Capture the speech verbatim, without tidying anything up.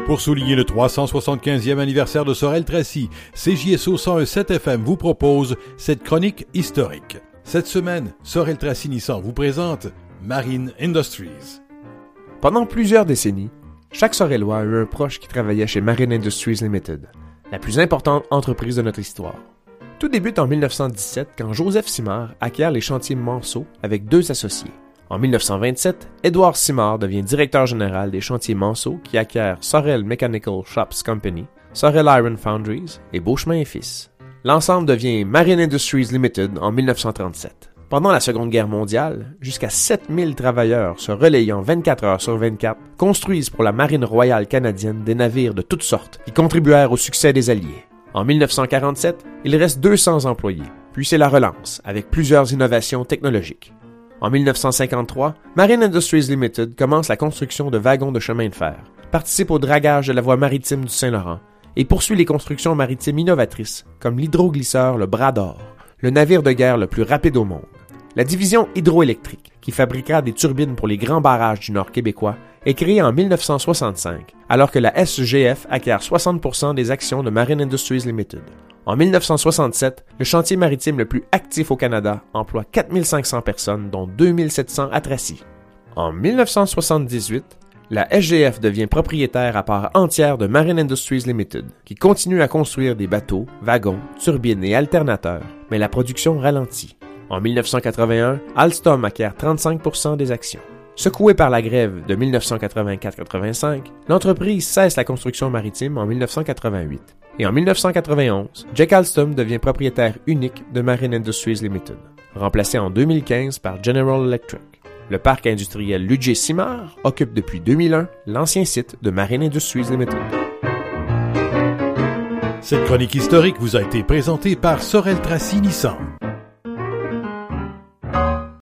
Pour souligner le trois cent soixante-quinzième anniversaire de Sorel Tracy, C J S O cent un virgule sept F M vous propose cette chronique historique. Cette semaine, Sorel Tracy Nissan vous présente Marine Industries. Pendant plusieurs décennies, chaque Sorellois a eu un proche qui travaillait chez Marine Industries Limited, la plus importante entreprise de notre histoire. Tout débute en mille neuf cent dix-sept quand Joseph Simard acquiert les chantiers Manceau avec deux associés. En mille neuf cent vingt-sept, Édouard Simard devient directeur général des chantiers Manceau qui acquiert Sorel Mechanical Shops Company, Sorel Iron Foundries et Beauchemin et Fils. L'ensemble devient Marine Industries Limited en mille neuf cent trente-sept. Pendant la Seconde Guerre mondiale, jusqu'à sept mille travailleurs se relayant vingt-quatre heures sur vingt-quatre construisent pour la Marine royale canadienne des navires de toutes sortes qui contribuèrent au succès des Alliés. En mille neuf cent quarante-sept, il reste deux cents employés, puis c'est la relance avec plusieurs innovations technologiques. En mille neuf cent cinquante-trois, Marine Industries Limited commence la construction de wagons de chemin de fer, participe au dragage de la voie maritime du Saint-Laurent et poursuit les constructions maritimes innovatrices comme l'hydroglisseur le Bras d'Or, le navire de guerre le plus rapide au monde. La division hydroélectrique, qui fabriquera des turbines pour les grands barrages du Nord québécois, est créée en mille neuf cent soixante-cinq, alors que la S G F acquiert soixante pour cent des actions de Marine Industries Limited. En mille neuf cent soixante-sept, le chantier maritime le plus actif au Canada emploie quatre mille cinq cents personnes, dont deux mille sept cents à Tracy. En mille neuf cent soixante-dix-huit, la S G F devient propriétaire à part entière de Marine Industries Limited, qui continue à construire des bateaux, wagons, turbines et alternateurs, mais la production ralentit. En mille neuf cent quatre-vingt-un, Alstom acquiert trente-cinq pour cent des actions. Secouée par la grève de mille neuf cent quatre-vingt-quatre quatre-vingt-cinq, l'entreprise cesse la construction maritime en mille neuf cent quatre-vingt-huit. Et en mille neuf cent quatre-vingt-onze, Jack Alstom devient propriétaire unique de Marine Industries Limited, remplacé en deux mille quinze par General Electric. Le parc industriel Lugier-Simard occupe depuis deux mille un l'ancien site de Marine Industries Limited. Cette chronique historique vous a été présentée par Sorel Tracy Nissan.